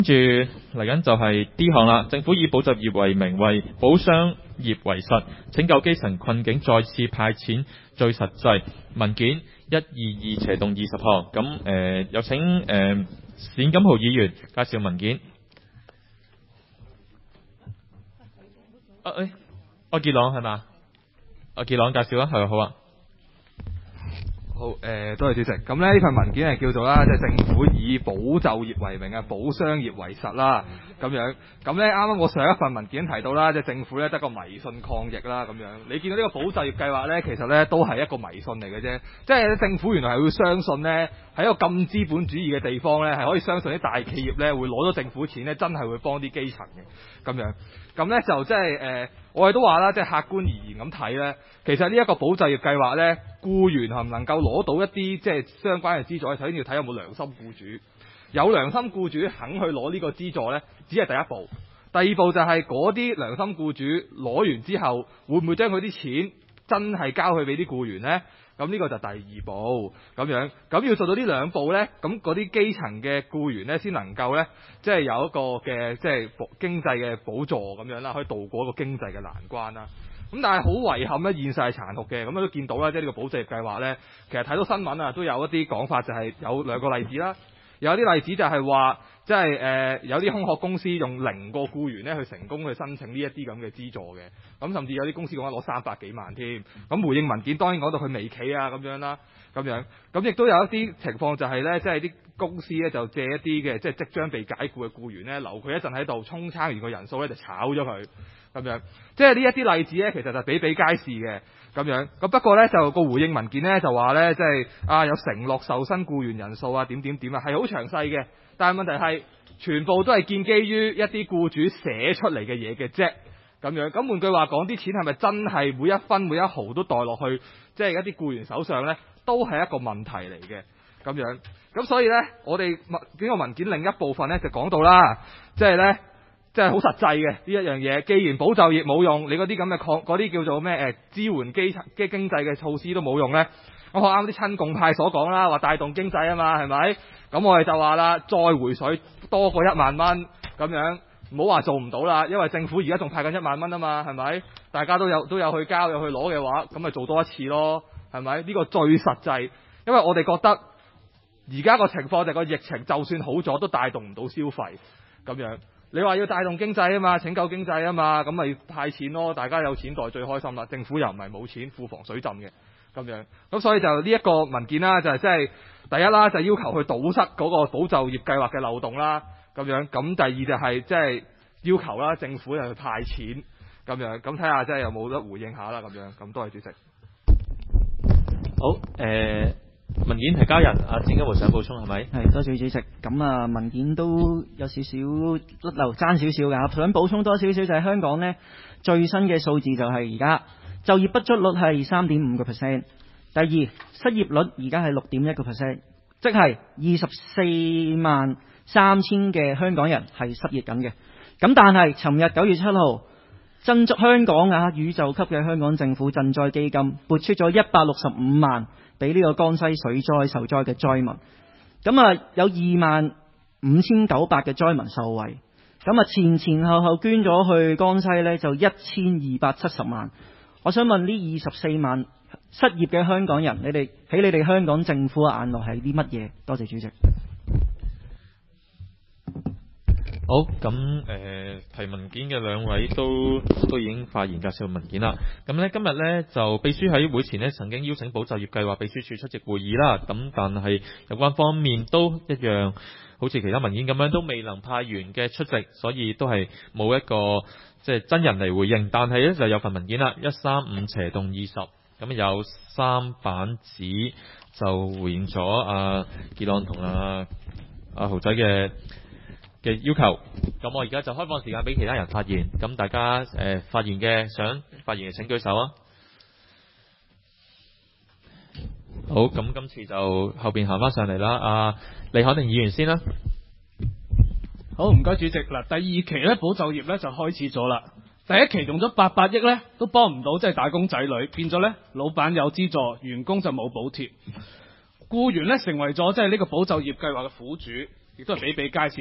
跟住嚟緊就係 D 項啦，政府以保就業為名，為保商業為實，拯救基層困境，再次派錢最實際。文件122/20項。咁有請冼錦豪議員介紹文件。柯傑朗係嘛？柯傑朗介紹啦，係好啊。 好，多謝主席。咁呢份文件係叫做啦，即係政府以保就業為名啊，保商業為實啦，咁樣。咁呢啱啱我上一份文件提到啦，即係政府呢得個迷信抗疫啦，咁樣。你見到呢個保就業計劃呢，其實呢都係一個迷信嚟嘅啫。即係政府原來係會相信呢，喺一個咁資本主義嘅地方呢，係可以相信啲大企業呢會攞咗政府錢呢，真係會幫啲基層嘅，咁樣。咁呢就即係我哋都話啦，即係客觀而言咁睇呢，其實呢一個保就業計劃呢，僱員係唔能夠攞到一啲即係相關嘅資助，首先要睇有冇良心僱主，有良心僱主肯去攞呢個資助呢，只係第一步。第二步就係嗰啲良心僱主攞完之後，會唔會將佢啲錢真係交去俾啲僱員呢？咁呢個就第二步咁樣。咁要做到呢兩步呢，咁嗰啲基層嘅僱員呢，先能夠呢，即係有一個嘅即係經濟嘅補助咁樣啦，可以渡過一個經濟嘅難關啦。咁但係好遺憾呢，現實係殘酷嘅。咁都見到啦，即係呢個保就業計劃呢，其實睇到新聞啊，都有一啲講法，就係有兩個例子啦。有啲例子就係話，即係有啲空殼公司用0個僱員咧去成功去申請呢一啲咁嘅資助嘅，咁甚至有啲公司講攞300幾萬添。咁回應文件當然講到佢微企啊咁樣啦，咁樣咁亦都有一啲情況就係咧，即係啲公司咧就借一啲嘅即係即將被解僱嘅僱員咧，留佢一陣喺度沖餐完個人數咧就炒咗佢咁樣。即係呢一啲例子咧，其實就比比皆是嘅。咁樣，咁不過呢，就個回應文件呢，就話呢，即係有承諾受薪僱員人數啊點點點啊，係好詳細嘅。但係問題係全部都係建基於一啲僱主寫出嚟嘅嘢嘅啫。咁樣，咁換句話講，啲錢係咪真係每一分每一毫都袋落去即係一啲僱員手上呢？都係一個問題嚟嘅。咁樣，咁所以呢，我哋呢個文件另一部分呢，就講到啦，即係呢。即係好實際嘅呢一樣嘢，既然保就業冇用，你嗰啲咁嘅嗰啲叫做咩支援基層嘅經濟嘅措施都冇用呢？咁學啱啲親共派所講啦，話帶動經濟啊嘛，係咪？咁我哋就話啦，再回水多過1萬蚊咁樣，唔好話做唔到啦，因為政府而家仲派緊1萬蚊啊嘛，係咪？大家都有去交有去攞嘅話，咁咪做多一次咯，係咪？呢個最實際，因為我哋覺得而家個情況就係個疫情就算好咗，都帶動唔到消費咁樣。你話要帶動經濟啊嘛，拯救經濟啊嘛，咁咪派錢咯，大家有錢袋最開心啦。政府又唔係冇錢，庫房水浸嘅咁樣，咁所以就呢一個文件啦，就係即係第一啦，就係要求去堵塞嗰個保就業計劃嘅漏洞啦，咁樣。咁第二就係即係要求啦，政府又去派錢咁樣，咁睇下即係有冇得回應下啦，咁樣。咁多謝主席。 好，文件提交人冼錦豪想補充係咪？ 係，多謝主席。咁啊，文件都有少少甩漏爭少少㗎，想補充多少少就係香港呢最新嘅數字就係而家就業不足率係3.5%，第二失業率而家係6.1%，即係243000嘅香港人係失業緊嘅。咁但係尋日9月7號，香港宇宙級嘅香港政府賑災基金撥出咗165萬。俾呢個江西水災受災嘅災民，咁啊有25900嘅災民受惠，咁啊前後捐咗去江西呢，就1270萬。我想問呢24萬失業嘅香港人，你哋香港政府嘅眼內係啲乜嘢？多謝主席。 好，咁提文件嘅兩位都已經發言介紹文件啦。咁呢今日呢，就秘書喺會前呢曾經邀請保就業計劃秘書處出席會議啦。咁但係有關方面都一樣，好似其他文件咁樣都未能派員嘅出席，所以都係冇一個即係真人嚟回應。但係呢，就有份文件啦，135/20，咁有3版紙就回應咗阿傑朗同阿豪仔嘅要求。咁我而家就開放時間俾其他人發言，咁大家想發言嘅請舉手啊。好，咁今次就後邊行翻上嚟啦，李海寧議員先啦。 好，唔該主席。嗱，第二期咧保就業咧就開始咗啦。第一期用咗800億咧，都幫唔到即係打工仔女，變咗咧老闆有資助，員工就冇補貼，僱員咧成為咗即係呢個保就業計劃嘅苦主，亦都係比比皆是。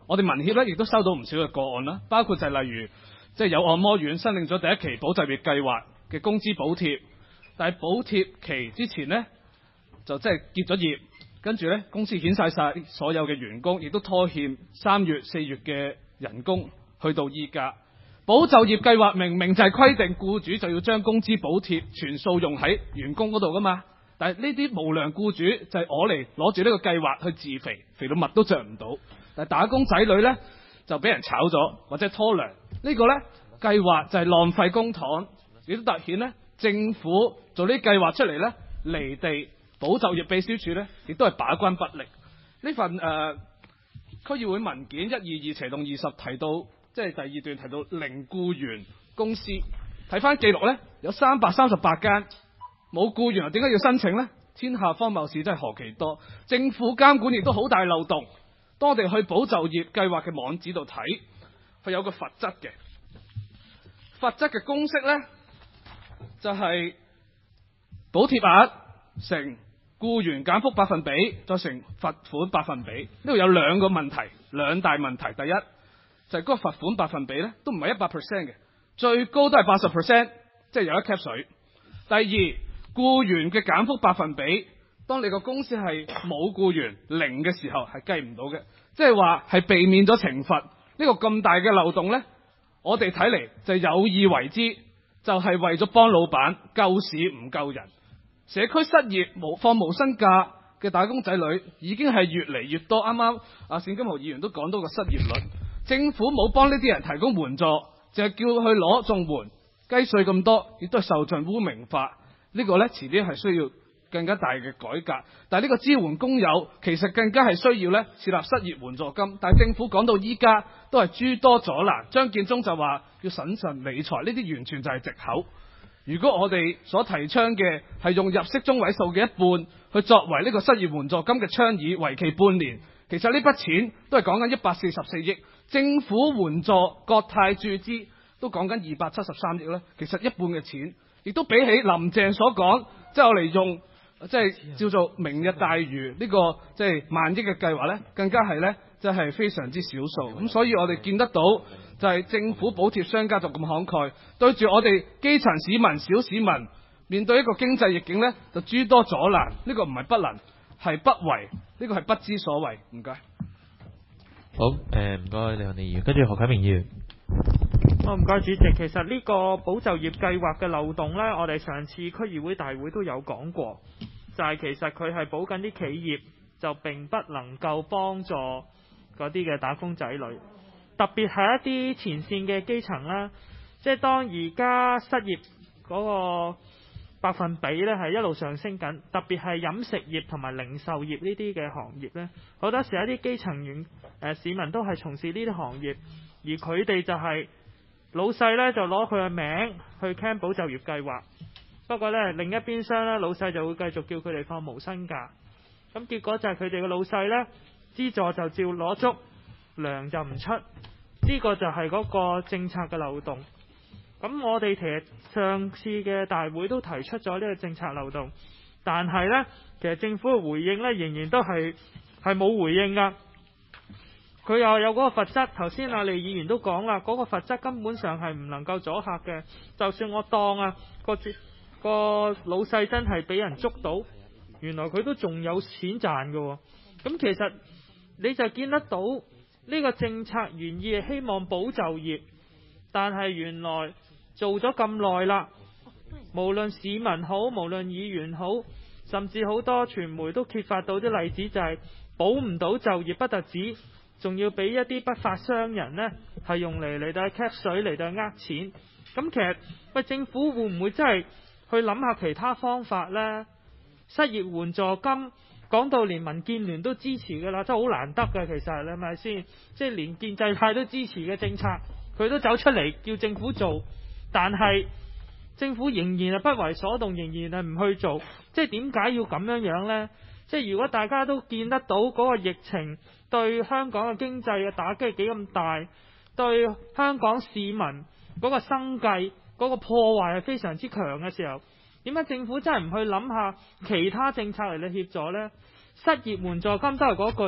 我哋民協咧亦都收到唔少嘅個案啦，包括就係例如即係有按摩院申領咗第一期保就業計劃嘅工資補貼，但係補貼期之前呢，就即係結咗業，跟住呢，公司遣晒所有嘅員工，亦都拖欠3月、4月嘅人工，去到依家。保就業計劃明明就係規定僱主就要將工資補貼全數用喺員工嗰度噶嘛，但係呢啲無良僱主就係攞住呢個計劃去自肥，肥到襪都着唔到。但係打工仔女呢，就俾人炒咗或者拖糧，呢個呢，計劃就係浪費公帑，亦都突顯呢政府做呢啲計劃出嚟呢，離地保就業秘書處呢，亦都係把關不力。呢份區議會文件122/20提到，即係第2段提到零僱員公司，睇翻記錄呢，有338間冇僱員，點解要申請呢？天下荒謬事真係何其多，政府監管亦都好大漏洞。當我哋去保就業計劃嘅網址度睇，佢有個罰則嘅，罰則嘅公式呢，就係補貼額乘僱員減幅百分比再乘罰款百分比。呢度有兩大問題。第一就係嗰個罰款百分比呢，都唔係100% 嘅，最高都係80%，即係有一 cap 水。第二，僱員嘅減幅百分比，當你個公司係冇僱員0嘅時候係計唔到嘅，即係話係避免咗懲罰。呢個咁大嘅漏洞呢，我哋睇嚟就有意為之，就係為咗幫老闆救市唔救人。社區失業放無薪假嘅打工仔女已經係越嚟越多。啱啱冼金豪議員都講到個失業率，政府冇幫呢啲人提供援助，就係叫佢攞綜援，雞稅咁多，亦都係受盡污名化。呢個呢，遲啲係需要更加大嘅改革，但係呢個支援工友其實更加係需要呢設立失業援助金，但係政府講到依家都係諸多阻攔。張建宗就話要審慎理財，呢啲完全就係藉口。如果我哋所提倡嘅係用入息中位數嘅一半去作為呢個失業援助金嘅倡議，為期半年，其實呢筆錢都係講緊144億，政府援助國泰注資都講緊273億呢，其實一半嘅錢，亦都比起林鄭所講，即係我嚟用即係叫做明日大嶼呢個即係萬億嘅計劃呢，更加係呢，即係非常之少數。咁所以我哋見得到就係政府補貼商家就咁慷慨，對住我哋基層市民、小市民面對一個經濟逆境呢，就諸多阻攔。呢個唔係不能，係不為，呢個係不知所謂。唔該。 好，唔該，李行利議員，跟住何啟明議員。 唔該主席，其實呢個保就業計劃嘅漏洞呢，我哋上次區議會大會都有講過，就係其實佢係保緊啲企業，就並不能夠幫助嗰啲嘅打工仔女，特別係一啲前線嘅基層啦，即係當而家失業嗰個百分比呢係一路上升緊，特別係飲食業同埋零售業呢啲嘅行業呢，好多時一啲基層市民都係從事呢啲行業，而佢哋就係老細呢就攞佢嘅名去 can 保就業計劃，不過呢，另一邊廂呢，老細就會繼續叫佢哋放無薪假，咁結果就係佢哋嘅老細呢，資助就照攞足，糧就唔出，呢個就係嗰個政策嘅漏洞。咁我哋其實上次嘅大會都提出咗呢個政策漏洞，但係呢，其實政府嘅回應呢，仍然都係冇回應㗎。佢又有嗰個罰則，頭先李議員都講啦，嗰個罰則根本上係唔能夠阻嚇嘅。就算我當個老細真係俾人捉到，原來佢都仲有錢賺㗎。咁其實你就見得到呢個政策原意係希望保就業，但係原來做咗咁耐啦，無論市民好，無論議員好，甚至好多傳媒都揭發到啲例子，就係保唔到就業不特止，仲要俾一啲不法商人呢係用嚟到 cap 水嚟到呃錢。咁其實政府會唔會真係去諗下其他方法呢？失業援助金講到連民建聯都支持㗎啦，真係好難得㗎。其實你係咪先？即係連建制派都支持嘅政策，佢都走出嚟叫政府做，但係政府仍然係不為所動，仍然係唔去做。即係點解要咁樣呢？即係如果大家都見得到嗰個疫情對香港嘅經濟嘅打擊係幾咁大，對香港市民嗰個生計嗰個破壞係非常之強嘅時候，點解政府真係唔去諗下其他政策嚟協助呢？失業援助金都係嗰句，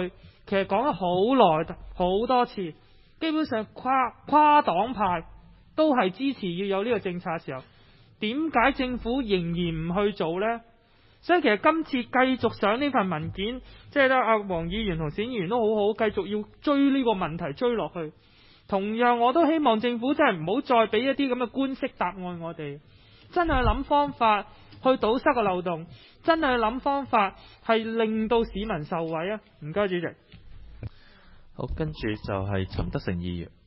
其實講咗好耐好多次，基本上跨黨派都係支持要有呢個政策嘅時候，點解政府仍然唔去做呢？所以其實今次繼續上呢份文件，即係咧阿黃議員同冼議員都好好，繼續要追呢個問題追落去。同樣我都希望政府真係唔好再俾一啲咁嘅官式答案我哋，真係諗方法去堵塞個漏洞，真係諗方法係令到市民受惠啊！唔該，主席。 好，跟住就係陳德成議員。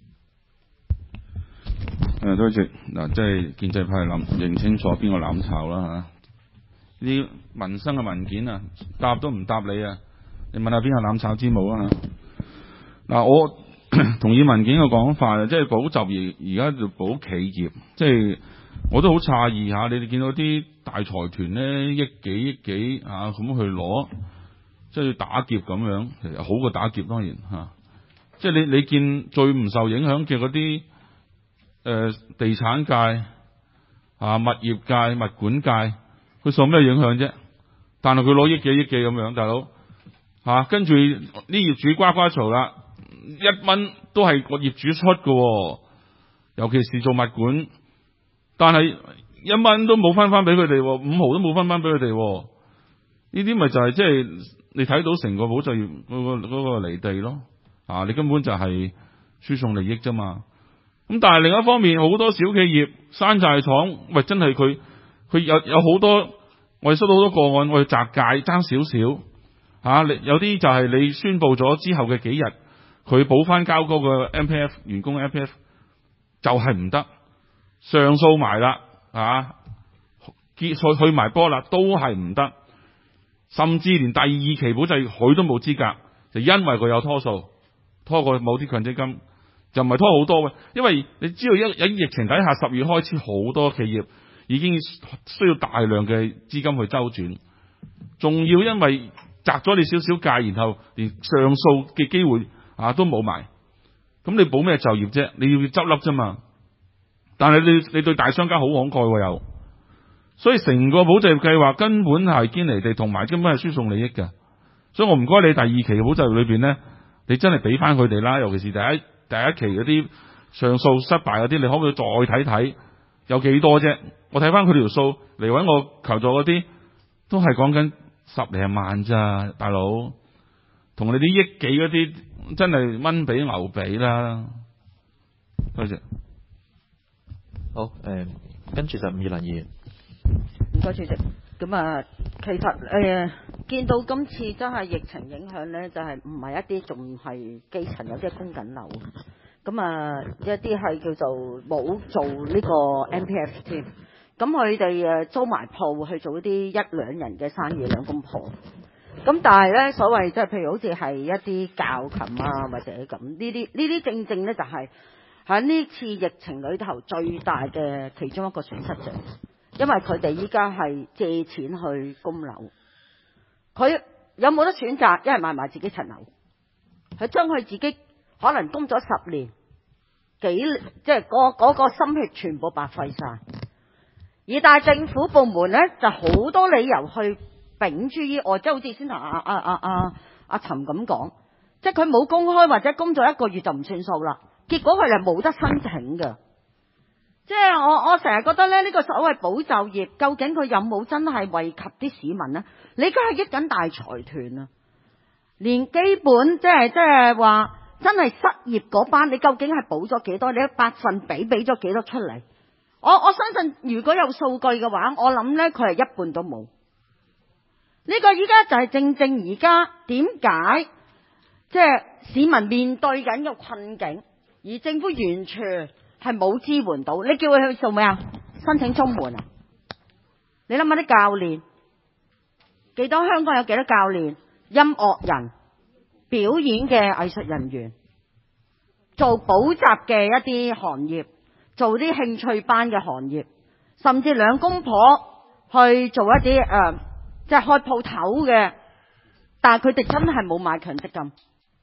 多謝嗱，即係建制派認清楚邊個攬炒啦嚇！呢啲民生嘅文件啊，答都唔答你啊！你問下邊個攬炒之母啊嚇！嗱，我同意文件嘅講法啊，即係保就業而家就保企業，即係我都好詫異嚇！你哋見到啲大財團咧億幾啊咁去攞，即係打劫咁樣，其實好過打劫當然嚇。即係你見最唔受影響嘅嗰啲地產界啊、物業界、物管界，佢受咩影響啫？但係佢攞億幾咁樣，大佬嚇，跟住啲業主呱呱嘈啦，1蚊都係個業主出嘅，尤其是做物管，但係1蚊都冇分翻俾佢哋，5毫都冇分翻俾佢哋，呢啲咪就係即係你睇到成個保就業嗰個離地咯。啊！你根本就係輸送利益啫嘛。咁但係另一方面，好多小企業、山寨廠，喂，真係佢有好多，我哋收到好多個案，我哋摘界爭少少嚇。有啲就係你宣佈咗之後嘅幾日，佢補翻交嗰個 MPF 員工 MPF 就係唔得，上訴埋啦嚇，去埋波啦，都係唔得，甚至連第2期保就業佢都冇資格，就因為佢有拖數。拖過某啲強積金就唔係拖好多嘅，因為你知道喺疫情底下10月開始好多企業已經需要大量嘅資金去周轉，仲要因為摘咗你少少界，然後連上訴嘅機會都冇埋，咁你保咩就業啫？你要執笠啫嘛。但係你對大商家好慷慨又，所以成個保就業計劃根本係堅離地，同埋根本係輸送利益嘅。所以我唔該你第2期嘅保就業裏邊呢，你真係俾翻佢哋啦，尤其是第一期嗰啲上訴失敗嗰啲，你可唔可以再睇睇有幾多啫？我睇翻佢條數嚟揾我求助嗰啲，都係講緊10零萬咋，大佬，同你啲億幾嗰啲真係蚊比牛比啦。多謝。 好，跟住就伍以蘭議員。 唔該主席。咁啊，其實見到今次真係疫情影響呢，就係唔係一啲仲係基層，有啲係供緊樓，咁啊一啲係叫做冇做呢個 MPF 添，咁佢哋租埋鋪去做啲1、2人嘅生意，2公婆。咁但係呢，所謂即係譬如好似係一啲教琴啊或者咁呢啲正正呢，就係喺呢次疫情裏頭最大嘅其中一個損失者。因為佢哋依家係借錢去供樓，佢有冇得選擇？一係賣埋自己層樓，佢將佢自己可能供咗10年，即係嗰個心血全部白費晒。而但係政府部門呢，就好多理由去秉諸於外，即係好似先同阿陳咁講，即係佢冇公開或者供咗1個月就唔算數啦，結果佢係冇得申請㗎。即係我成日覺得咧，呢個所謂保就業，究竟佢有冇真係惠及啲市民呢？你而家係益緊大財團啊，連基本即係話真係失業嗰班，你究竟係補咗幾多？你100分比俾咗幾多出嚟？我相信如果有數據嘅話，我諗呢，佢係1半都冇。呢個依家就係正而家點解即係市民面對緊嘅困境，而政府完全係冇支援到，你叫佢去做咩啊？申請綜援啊？你諗下啲教練，幾多香港有幾多教練、音樂人、表演嘅藝術人員，做補習嘅一啲行業，做啲興趣班嘅行業，甚至2公婆去做一啲即係開鋪頭嘅，但係佢哋真係冇買強積金。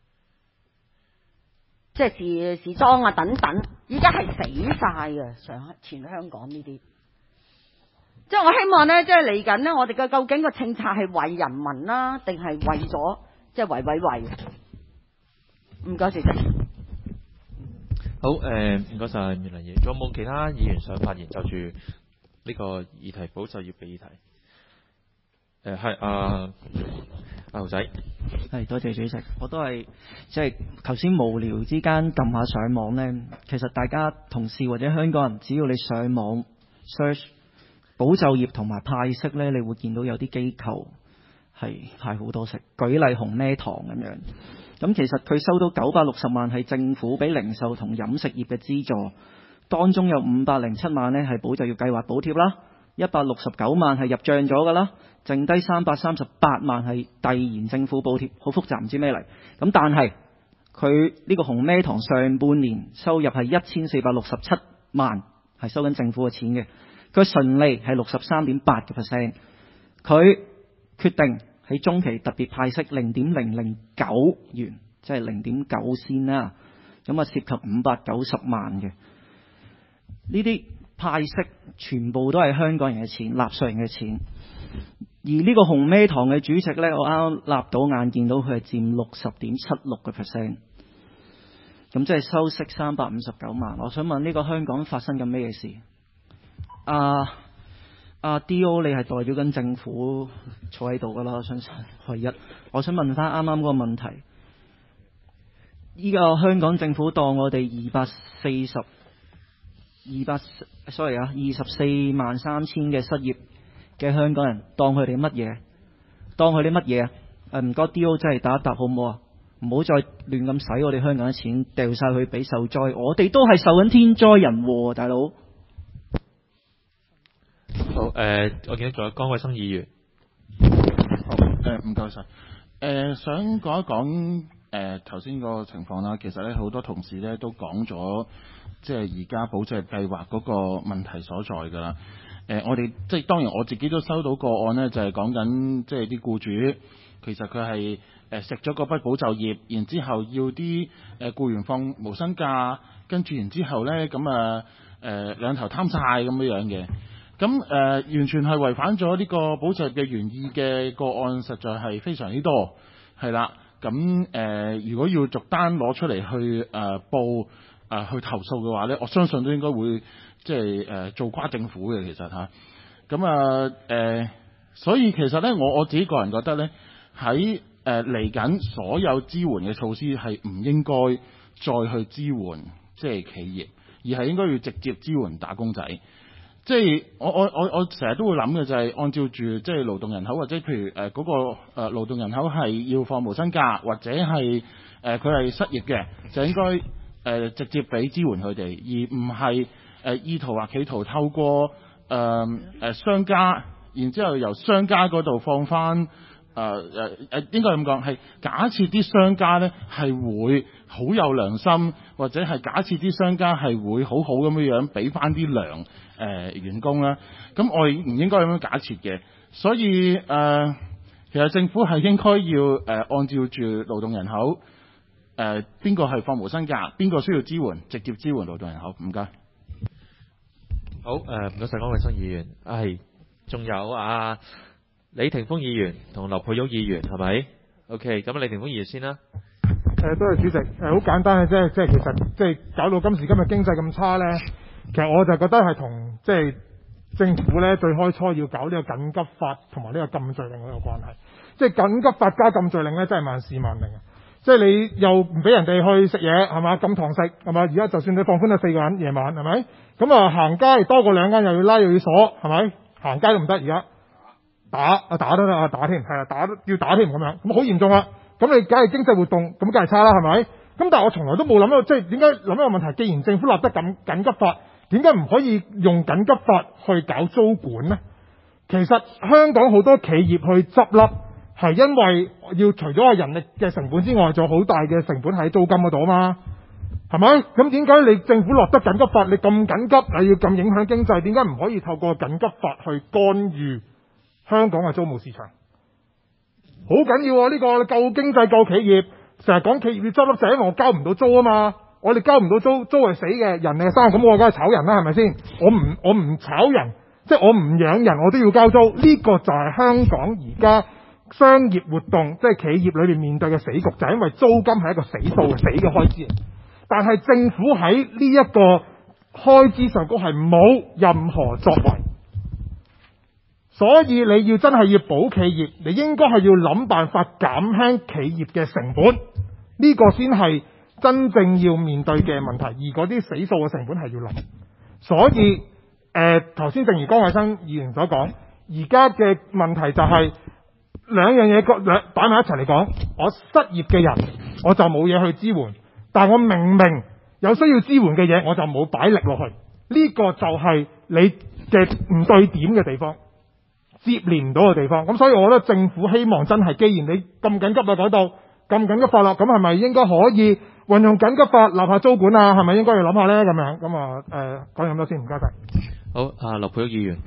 即係時裝啊等等，依家係死晒嘅，全香港呢啲。即係我希望呢，即係嚟緊呢，我哋嘅究竟個政策係為人民啦，定係為咗即係為？ 唔該，主席。 好，唔該晒苗麗儀，仲有冇其他議員想發言就住呢個議題保就業嘅議題？係阿豪仔。 係，多謝主席。我都係即係頭先無聊之間撳下上網呢。其實大家同事或者香港人，只要你上網 search 保就業同埋派息呢，你會見到有啲機構係派好多息。舉例紅咩堂咁樣。咁其實佢收到960萬係政府俾零售同飲食業嘅資助，當中有507萬呢係保就業計劃補貼啦，169萬係入帳咗㗎啦，剩低338萬係遞延政府補貼，好複雜唔知咩嚟。咁但係佢呢個紅咩堂上半年收入係1467萬，係收緊政府嘅錢嘅，佢純利係63.8%，佢決定喺中期特別派息0.009元，即係0.9仙啦。咁啊涉及590萬嘅呢啲派息，全部都係香港人嘅錢，納稅人嘅錢。而呢個紅咩堂嘅主席呢，我啱啱立到眼見到佢係佔60.76%，咁即係收息359萬。我想問呢個香港發生緊咩事？D.O. 你係代表緊政府坐喺度㗎啦，我相信唯一。我想問翻啱啱嗰個問題，依個香港政府當我哋24萬3000嘅失業嘅香港人，當佢哋乜嘢？當佢哋乜嘢啊？唔該 D.O. 真係答一答好唔好啊？唔好再亂咁使我哋香港嘅錢，掉晒去俾受災，我哋都係受緊天災人禍，大佬。 好，我見到仲有江偉生議員。 唔該晒。想講一講頭先個情況啦。其實咧好多同事咧都講咗，即係而家保就業計劃嗰個問題所在㗎啦。我哋即係當然我自己都收到個案呢，就係講緊即係啲僱主其實佢係食咗嗰筆保就業，然之後要啲僱員放無薪假，跟住然之後呢，咁兩頭貪晒咁樣嘅。咁完全係違反咗呢個保就業嘅原意嘅個案，實在係非常之多，係啦。咁如果要逐單攞出嚟去報去投訴嘅話呢，我相信都應該會即係做瓜政府嘅其實嚇。咁所以其實呢，我自己個人覺得呢，喺嚟緊所有支援嘅措施係唔應該再去支援即係企業，而係應該要直接支援打工仔。即係我成日都會諗嘅就係按照住即係勞動人口，或者譬如嗰個勞動人口係要放無薪假，或者係佢係失業嘅，就應該直接俾支援佢哋，而唔係意圖或企圖透過商家，然之後由商家嗰度放翻應該咁講，係假設啲商家呢係會好有良心，或者係假設啲商家係會好好咁樣俾翻啲糧員工啦。咁我哋唔應該咁樣假設嘅，所以其實政府係應該要按照住勞動人口邊個係放無薪假，邊個需要支援，直接支援勞動人口。唔該。 好，唔該晒江偉生議員。係，仲有李霆鋒議員同劉佩玉議員係咪 ？OK， 咁李霆鋒議員先啦。 多謝主席。好簡單嘅啫，即係其實即係搞到今時今日經濟咁差咧，其實我就覺得係同即係政府咧最開初要搞呢個緊急法同埋呢個禁聚令嗰個關係。即係緊急法加禁聚令咧，真係萬事萬靈啊！即係你又唔俾人哋去食嘢係嘛，禁堂食係嘛？而家就算你放寬咗4個人夜晚係咪？咁行街多過2間又要拉又要鎖係咪？行街都唔得而家。打都得打添，係要打添咁樣，咁好嚴重啊！咁你梗係經濟活動，咁梗係差啦，係咪？咁但係我從來都冇諗到，即係點解諗一個問題？既然政府立得緊急法，點解唔可以用緊急法去搞租管呢？其實香港好多企業去執笠，係因為要除咗個人力嘅成本之外，仲有好大嘅成本喺租金嗰度啊嘛，係咪？咁點解你政府落得緊急法，你咁緊急，你要咁影響經濟，點解唔可以透過緊急法去干預香港嘅租務市場？好緊要啊！呢個救經濟救企業，成日講企業要執笠就係因為我交唔到租啊嘛。我哋交唔到租，租係死嘅，人係生，咁我梗係炒人啦，係咪先？我唔炒人，即係我唔養人，我都要交租。呢個就係香港而家商業活動，即係企業裏面面對嘅死局，就係因為租金係一個死數、死嘅開支。但係政府喺呢一個開支上高係冇任何作為，所以你要真係要保企業，你應該係要諗辦法減輕企業嘅成本，呢個先係真正要面對嘅問題。而嗰啲死數嘅成本係要諗。所以頭先正如江偉生議員所講，而家嘅問題就係兩樣嘢擺埋一齊嚟講，我失業嘅人我就冇嘢去支援，但我明明有需要支援嘅嘢我就冇擺力落去，呢個就係你嘅唔對點嘅地方，接連唔到嘅地方。咁所以我覺得政府希望真係，既然你咁緊急啊講到咁緊急法啦，咁係咪應該可以運用緊急法立下租管啊？係咪應該要諗下呢？咁樣咁啊講咁多先，唔該晒。 好，劉佩玉議員。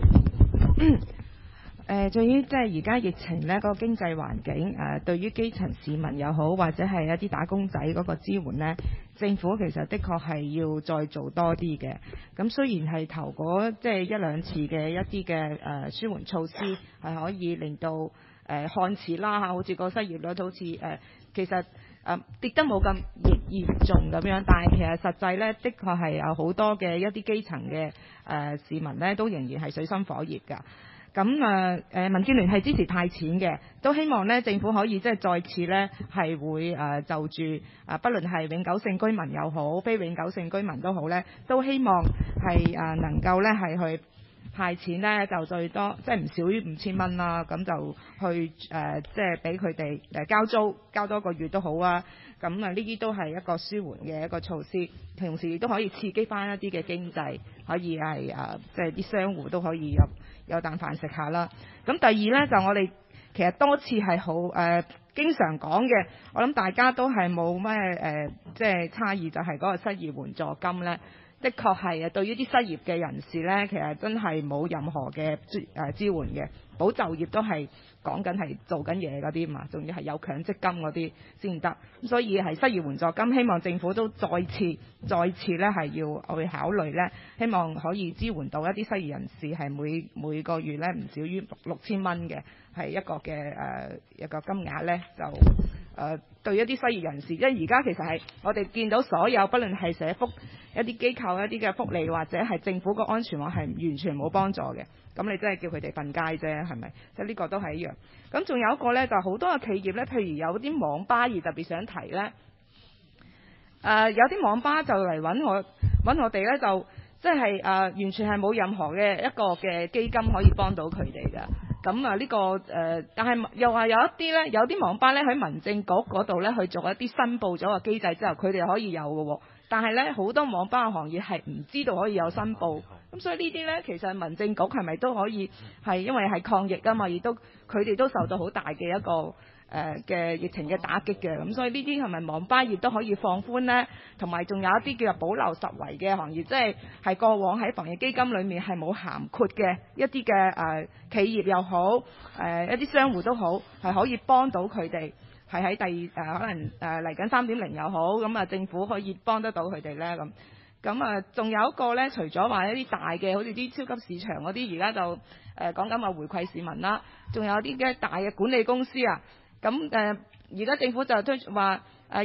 對於即係而家疫情呢個經濟環境，對於基層市民又好，或者係一啲打工仔嗰個支援呢，政府其實的確係要再做多啲嘅。咁雖然係頭嗰即係一兩次嘅一啲嘅舒緩措施係可以令到看似啦嚇，好似個失業率好似其實跌得冇咁嚴重咁樣，但係其實實際呢，的確係有好多嘅一啲基層嘅市民呢，都仍然係水深火熱㗎。咁民建聯係支持派錢嘅，都希望呢政府可以即係再次呢係會就住不論係永久性居民又好，非永久性居民都好呢，都希望係能夠呢係去派錢呢，就最多即係唔少於5000蚊啦，咁就去即係俾佢哋交租交多個月都好啊。咁呢啲都係一個舒緩嘅一個措施，同時亦都可以刺激翻一啲嘅經濟，可以係即係啲商戶都可以有啖飯食下啦。咁第二呢，就我哋其實多次係好經常講嘅，我諗大家都係冇咩即係差異，就係嗰個失業援助金呢，的確係對於啲失業嘅人士呢，其實真係冇任何嘅支援嘅，保就業都係講緊係做緊嘢嗰啲嘛，仲要係有強積金嗰啲先得。所以係失業援助金，希望政府都再次呢係要去考慮呢，希望可以支援到一啲失業人士係每個月呢唔少於6000蚊嘅，係一個嘅一個金額呢，就對一啲失業人士，因為而家其實係我哋見到所有不論係社福一啲機構一啲嘅福利或者係政府個安全網係完全冇幫助嘅，咁你真係叫佢哋瞓街啫，係咪？即係呢個都係一樣。咁仲有一個呢，就好多嘅企業呢，譬如有啲網吧而特別想提呢，有啲網吧就嚟揾我哋呢，就即係完全係冇任何嘅一個嘅基金可以幫到佢哋㗎。咁呢個但係又話有一啲呢，有啲網吧呢喺民政局嗰度呢去做一啲申報咗個機制之後，佢哋可以有嘅喎。但係呢，好多網吧嘅行業係唔知道可以有申報，咁所以呢啲呢，其實民政局係咪都可以係因為係抗疫啊嘛，亦都佢哋都受到好大嘅一個嘅疫情嘅打擊嘅，咁所以呢啲係咪網吧業都可以放寬呢？同埋仲有一啲叫做保留實惠嘅行業，即係過往喺防疫基金裏面係冇涵括嘅一啲嘅企業又好，一啲商戶都好，係可以幫到佢哋。係喺可能嚟緊3.0又好，咁政府可以幫得到佢哋呢。咁仲有一個呢，除咗話一啲大嘅，好似啲超級市場嗰啲，而家就講緊話回饋市民啦，仲有啲嘅大嘅管理公司啊，咁而家政府就推話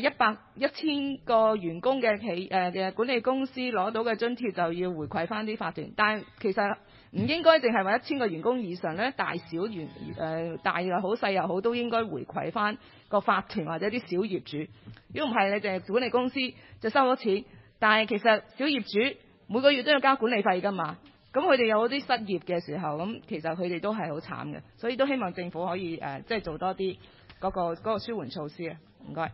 1000個員工嘅嘅管理公司攞到嘅津貼就要回饋翻啲法團，但係其實唔應該淨係話1000個員工以上呢，大小大又好細又好都應該回饋翻個法團或者啲小業主。如果唔係你淨係管理公司就收咗錢，但係其實小業主每個月都要交管理費㗎嘛，咁佢哋有啲失業嘅時候，咁其實佢哋都係好慘嘅，所以都希望政府可以即係做多啲嗰個舒緩措施啊。唔該。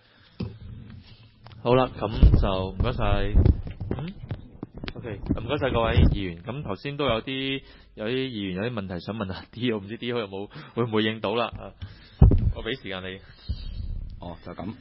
好啦，咁就唔該晒。OK， 唔該晒各位議員。咁頭先都有啲議員有啲問題想問下 D， 我唔知 D 有冇會唔會應到啦？我俾時間你。 哦，就咁。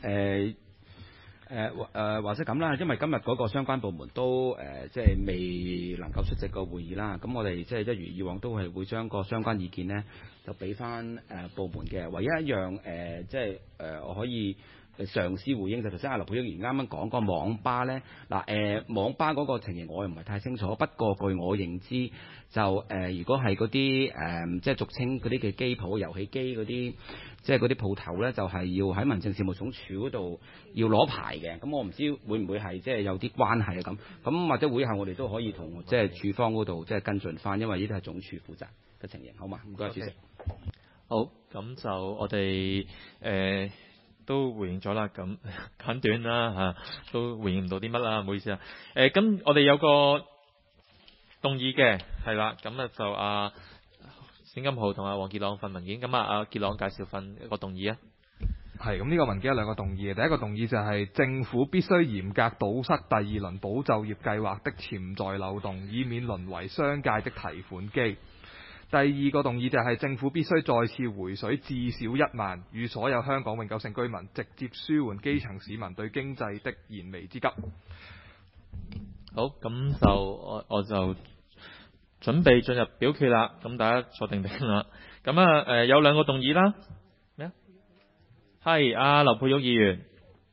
或者咁啦，因為今日嗰個相關部門都即係未能夠出席個會議啦。咁我哋即係一如以往都係會將個相關意見呢就俾翻部門嘅。唯一一樣即係我可以嘗試回應就頭先阿劉佩玉議員啱啱講個網吧咧，網吧嗰個情形我又唔係太清楚，不過據我認知就如果係嗰啲即係俗稱嗰啲嘅機鋪、遊戲機嗰啲，即係嗰啲鋪頭咧，就係要喺民政事務總署嗰度要攞牌嘅。咁我唔知會唔會係即係有啲關係啊咁或者會後我哋都可以同即係處方嗰度即係跟進翻，因為呢啲係總署負責嘅情形，好嘛？唔該，主席。 好，咁就我哋都回應咗啦，咁簡短啦嚇，都回應唔到啲乜啦，唔好意思啊。咁我哋有個動議嘅，係啦，咁就冼金豪同黃傑朗份文件，咁阿傑朗介紹份一個動議啊。 係咁，呢個文件有兩個動議嘅，第一個動議就係政府必須嚴格堵塞第二輪保就業計劃的潛在漏洞，以免淪為商界的提款機。第二個動議就係政府必須再次回水至少1萬，與所有香港永久性居民，直接舒緩基層市民對經濟的燃眉之急。 好，咁就我就準備進入表決啦，咁大家坐定定啦。咁有兩個動議啦，咩啊？係阿劉佩玉議員。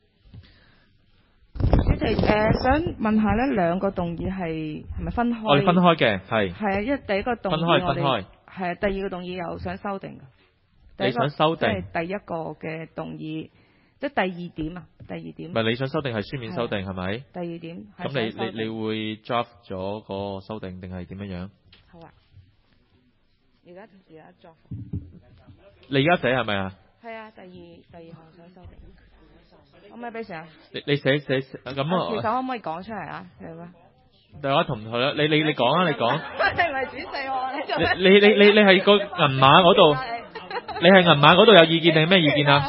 主席，想問下呢兩個動議係咪分開？ 我哋分開嘅，係。係啊，因為第一個動議分開。 係啊，第二個動議又想修訂嘅。 你想修訂？ 即係第一個嘅動議，即係第二點啊，第二點。 唔係你想修訂係書面修訂係咪？ 第二點。 咁你會 draft 咗個修訂定係點樣？ 好啊。而家 draft。 你而家寫係咪啊？ 係啊，第二項想修訂。可唔可以俾成啊？ 你寫咁啊？ 其實可唔可以講出嚟啊？係咩？ 大家同唔同啦？你講啊！你講。 你唔係主席喎， 你係個銀碼嗰度，你係銀碼嗰度有意見定咩意見啊？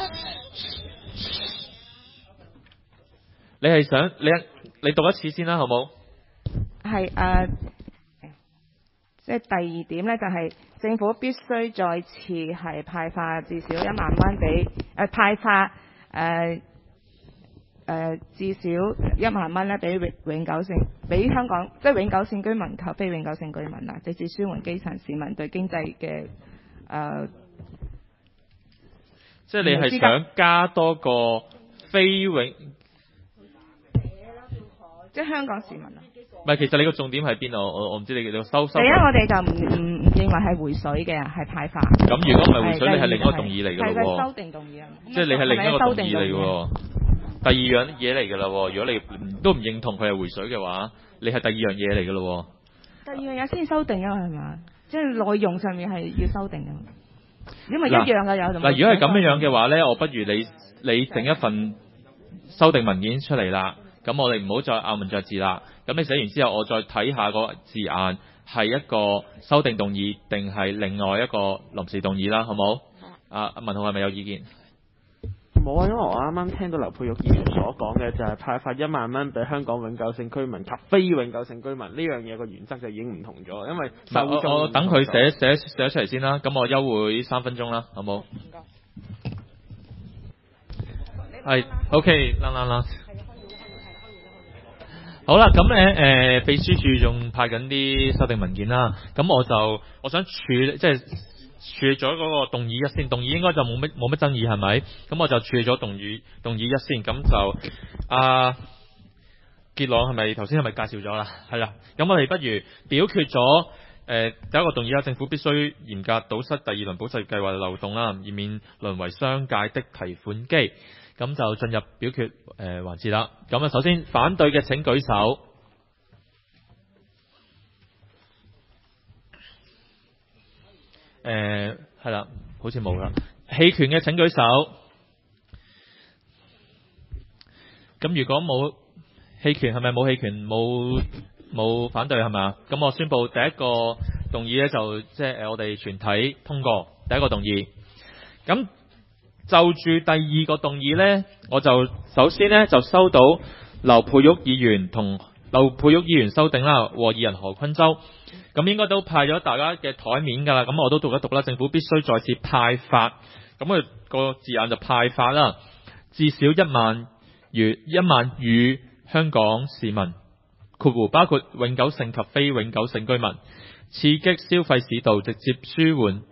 你係想你讀一次先啦，好冇？ 係即係第二點咧，就係政府必須再次係派發至少1萬蚊俾派發至少1萬蚊咧，俾永久性俾香港即係永久性居民及非永久性居民啊，直接舒緩基層市民對經濟嘅即係你係想加多個非永， 即係香港市民啊？ 唔係，其實你個重點係邊度？我唔知你收。 第一，我哋就唔認為係回水嘅，係派發。 咁如果唔係回水，你係另一個動議嚟㗎咯喎。 係個修訂動議啊。 即係你係另一個動議嚟㗎喎。第二樣嘢嚟㗎啦喎，如果你都唔認同佢係回水嘅話，你係第二樣嘢嚟㗎咯喎。第二樣嘢先修訂啊，係嘛？即係內容上面係要修訂㗎。因為一樣嘅有。 嗱，如果係咁樣嘅話咧，我不如你整一份修訂文件出嚟啦。咁我哋唔好再咬文嚼字啦。咁你寫完之後，我再睇下個字眼係一個修訂動議定係另外一個臨時動議啦，好冇？阿文豪係咪有意見？ 冇啊，因為我啱啱聽到劉佩玉議員所講嘅就係派發1萬蚊俾香港永久性居民及非永久性居民，呢樣嘢個原則就已經唔同咗，因為我等佢寫出嚟先啦。咁我休會3分鐘啦，好冇？係 OK，啦。好啦，咁秘書處仲派緊啲修訂文件啦。咁我想處理咗嗰個動議一先，動議應該就冇乜爭議係咪？咁我就處理咗動議一先。咁就傑朗係咪頭先係咪介紹咗啦？係啦。咁我哋不如表決咗第一個動議啦，政府必須嚴格堵塞第二輪保就業計劃嘅漏洞啦，以免淪為商界的提款機。咁就進入表決環節啦。咁首先反對嘅請舉手。係啦，好似冇啦。棄權嘅請舉手。咁如果冇棄權，係咪冇棄權？冇反對係咪？咁我宣布第一個動議咧就即係我哋全體通過第一個動議。咁就住第二個動議呢，我就首先呢就收到劉佩玉議員同劉佩玉議員修訂啦，和議人何坤洲，咁應該都派咗大家嘅台面㗎啦。咁我都讀一讀啦。政府必須再次派發，咁佢個字眼就派發啦，至少1萬與香港市民（括弧包括永久性及非永久性居民），刺激消費市道，直接舒緩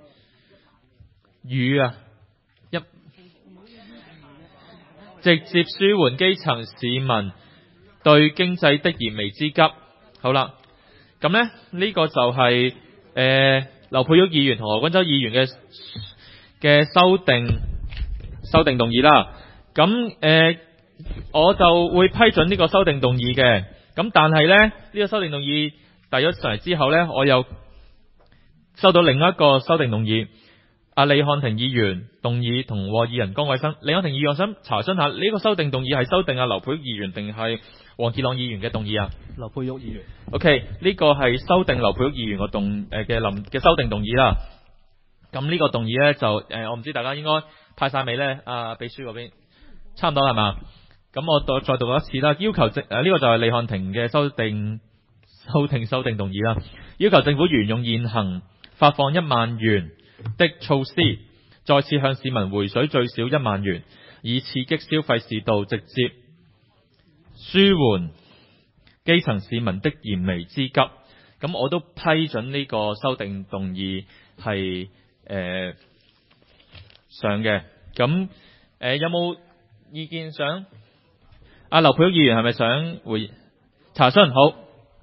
直接舒緩基層市民對經濟的燃眉之急。好啦，咁呢，呢個就係劉佩玉議員同何君洲議員嘅修訂動議啦。咁我就會批准呢個修訂動議嘅。咁但係呢，呢個修訂動議遞咗上嚟之後呢，我又收到另一個修訂動議。李漢廷議員動議同和議人江偉生。李漢廷議員，我想查詢下呢個修訂動議係修訂劉佩玉議員定係黃傑朗議員嘅動議啊？ 劉佩玉議員。 OK， 呢個係修訂劉佩玉議員嘅修訂動議啦。咁呢個動議呢，就我唔知大家應該派晒未呢？秘書嗰邊差唔多係嘛？咁我再讀一次啦。要求呢個就係李漢廷嘅修訂動議啦。要求政府沿用現行發放1萬元的措施，再次向市民回水最少1萬元，以刺激消費市道，直接舒緩基層市民的燃眉之急。咁我都批准呢個修訂動議係上嘅。咁有冇意見想？劉佩玉議員係咪想回查詢？好。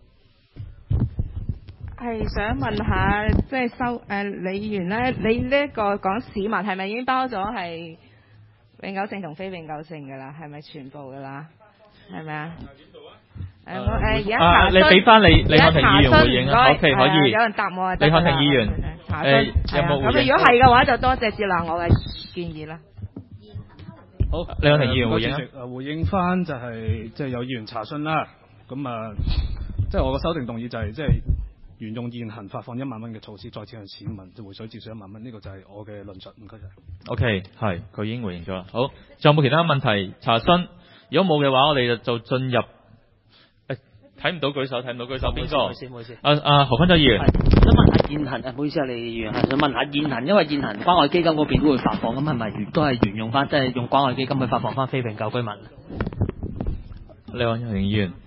係想問下，即係李議員咧，你呢一個講市民係咪已經包咗係永久性同非永久性㗎啦？係咪全部㗎啦？係咪啊？而家查詢你俾翻李漢廷議員回應啊。OK， 可以。 有人答我啊。 李漢廷議員查詢有冇回應？ 咁如果係嘅話，就多謝接納我嘅建議啦。 好， 李漢廷議員回應啊。 回應翻就係即係有議員查詢啦。咁即係我個修訂動議就係即係沿用現行發放1萬蚊嘅措施，再次向市民回水至少1萬蚊。呢個就係我嘅論述。唔該晒。 OK， 係佢已經回應咗啦。好，仲有冇其他問題查詢？如果冇嘅話，我哋就進入。睇唔到舉手，邊個？ 唔好意思。 何君洲議員。 想問下現行，唔好意思啊，李議員係想問下現行，因為現行關愛基金嗰邊都會發放，咁係咪都係沿用翻，即係用關愛基金去發放翻非永久居民？ 李漢廷議員。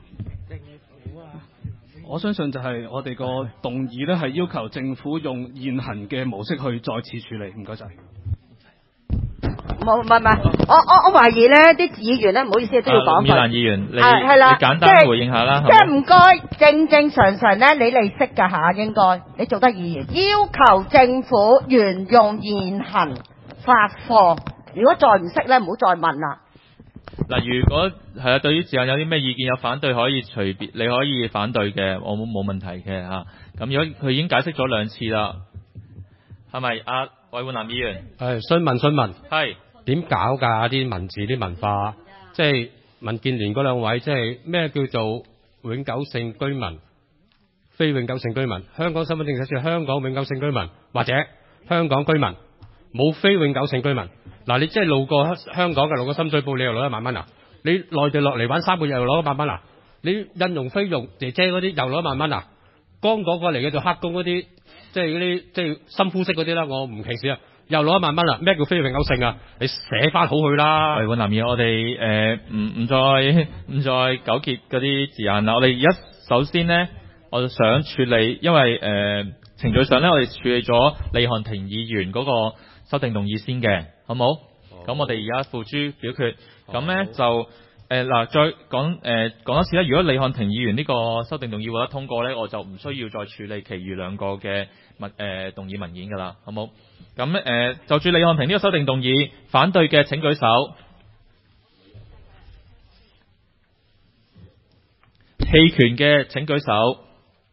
我相信就係我哋個動議咧，係要求政府用現行嘅模式去再次處理。唔該晒。 唔係，我懷疑咧啲議員咧，唔好意思都要講面蘭議員，你啦， 你簡單回應下啦。 即係唔該，正常咧，你哋識㗎嚇，應該你做得議員，要求政府沿用現行發放。如果再唔識咧，唔好再問啦。 嗱，如果係對於時間有啲咩意見有反對，可以隨便，你可以反對嘅，我冇問題嘅嚇。咁如果佢已經解釋咗2次啦，係咪衛煥南議員？ 係詢問。 係。 點搞㗎？啲文字啲文化，即係民建聯嗰兩位，即係咩叫做永久性居民、非永久性居民？香港身份證寫住香港永久性居民或者香港居民，冇非永久性居民。嗱，你即係路過香港嘅，路過深水埗，你又攞1萬蚊啊？你內地落嚟玩3個月又攞1萬蚊啊？你印傭菲傭姐姐嗰啲又攞1萬蚊啊？剛過嚟嘅做黑工嗰啲，即係嗰啲即係深膚色嗰啲啦，我唔歧視啊！又攞1萬蚊啦！咩叫非永久性啊？你寫翻好佢啦。 衛煥南議員，我哋唔再糾結嗰啲字眼啦。我哋而家首先呢，我就想處理，因為程序上呢，我哋處理咗李漢廷議員嗰個修訂動議先嘅，好冇？咁我哋而家付諸表決。咁呢就再講多次啦。如果李漢廷議員呢個修訂動議獲得通過呢，我就唔需要再處理其餘2個嘅動議文件㗎啦，好冇？咁就住李漢廷呢個修訂動議，反對嘅請舉手，棄權嘅請舉手。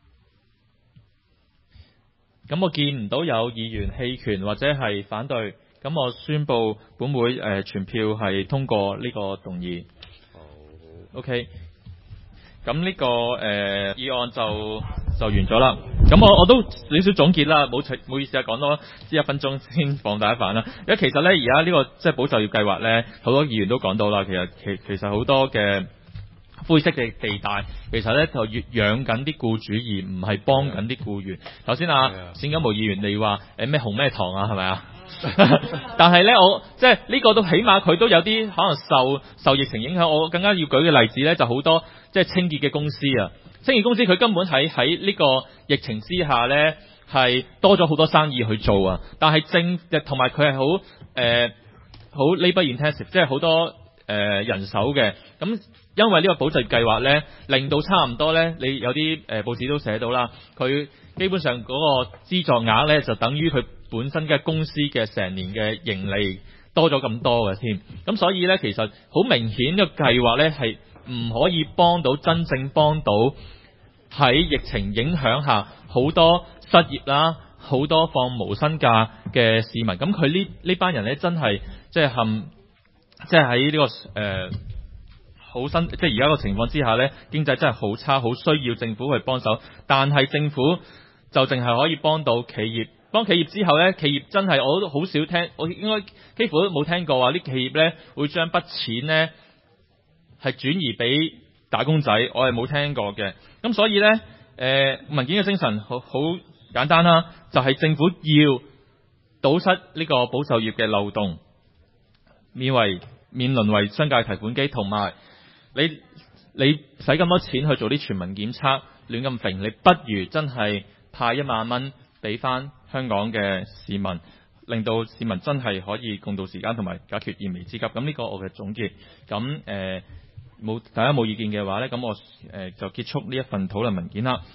咁我見唔到有議員棄權或者係反對，咁我宣布本會全票係通過呢個動議。OK， 咁呢個議案就完咗啦。咁我都少少總結啦，冇意思啊，講多1分鐘先放大一飯啦。因為其實咧，而家呢個即係保就業計劃咧，好多議員都講到啦。其實好多嘅灰色嘅地帶，其實咧就越養緊啲僱主，而唔係幫緊啲僱員。頭先冼金毛議員你話咩紅咩糖啊，係咪啊？但係咧，我即係呢個都起碼佢都有啲可能受疫情影響。我更加要舉嘅例子咧，就好多即係清潔嘅公司啊。清潔公司佢根本喺呢個疫情之下呢，係多咗好多生意去做啊！但係同埋佢係好labor intensive，即係好多人手嘅。咁因為呢個保就業計劃呢，令到差唔多呢，你有啲報紙都寫到啦，佢基本上嗰個資助額呢，就等於佢本身嘅公司嘅成年嘅盈利多咗咁多嘅添。咁所以呢，其實好明顯呢個計劃呢，係唔可以真正幫到喺疫情影響下好多失業啦，好多放無薪假嘅市民。咁佢呢班人呢，真係即係喺呢個好新，即係而家個情況之下呢，經濟真係好差，好需要政府去幫手。但係政府就淨係可以幫到企業，幫企業之後呢，企業真係我都好少聽，我應該幾乎都冇聽過話啲企業呢會將筆錢呢係轉移俾打工仔，我係冇聽過嘅。咁所以呢，文件嘅精神好簡單啦，就係政府要堵塞呢個保就業嘅漏洞，免淪為商界提款機，同埋你使咁多錢去做啲全民檢測，亂咁揈，你不如真係派1萬蚊俾翻香港嘅市民，令到市民真係可以共度時間同埋解決燃眉之急。咁呢個我嘅總結。咁大家冇意見嘅話呢，咁我就結束呢一份討論文件啦。